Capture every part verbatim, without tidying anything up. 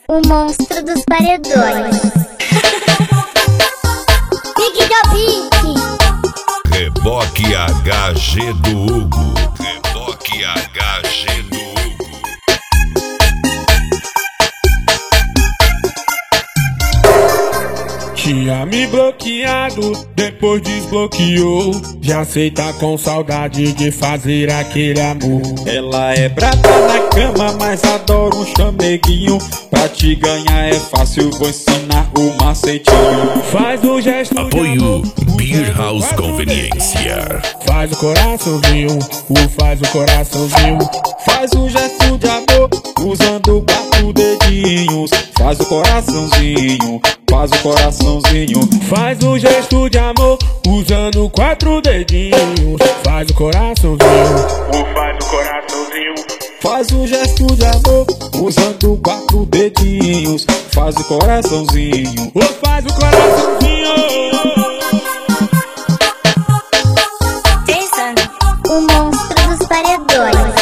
O monstro dos paredões. Big da Beat. Reboque H G do Hugo. Reboque H G do Hugo. Tinha me bloqueado, depois desbloqueou. Já sei, tá com saudade de fazer aquele amor. Ela é brava na cama, mas adora um chameguinho. Pra te ganhar é fácil, vou ensinar o macetinho. Faz o gesto de Apoio amor, Beer House Conveniência. faz o coraçãozinho, o faz o coraçãozinho. Faz o gesto de amor, usando quatro dedinhos. Faz o coraçãozinho, faz o coraçãozinho. Faz o gesto de amor, usando quatro dedinhos. Faz o coraçãozinho, o faz o coraçãozinho. Faz o gesto de amor, usando quatro dedinhos. Faz o coraçãozinho, O faz o coraçãozinho. O monstro dos paredões.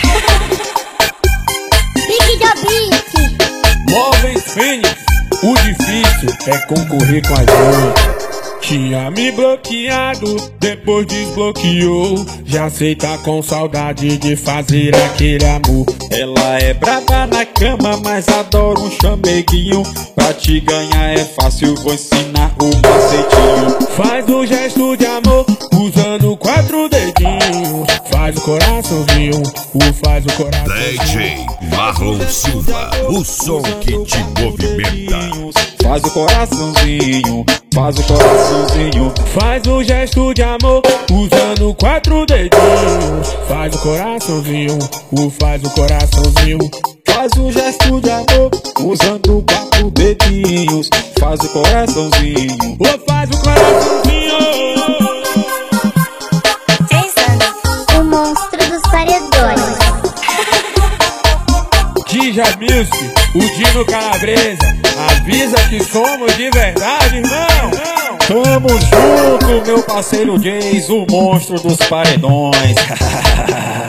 Big da Beat. Móveis Fênix, o difícil é concorrer com a gente. Tinha me bloqueado, depois desbloqueou. Já sei, tá com saudade de fazer aquele amor. Ela é brava na cama, mas adora um chameguinho. Pra te ganhar é fácil, vou ensinar o macetinho. Faz o gesto de amor, usando quatro dedinhos. Faz o coraçãozinho, o faz o coraçãozinho. D J Marlon Silva, o som que te movimenta. Faz o coraçãozinho, faz o coraçãozinho. Faz o gesto de amor, usando quatro dedinhos. Faz o coraçãozinho, o faz o coraçãozinho. Faz o gesto de amor, usando quatro dedinhos. Faz o coraçãozinho, O faz o coraçãozinho. O monstro dos paredões. Dija Music, o Dino Calabresa. Avisa que somos de verdade, irmão. tamo junto, meu parceiro Jays, o monstro dos paredões.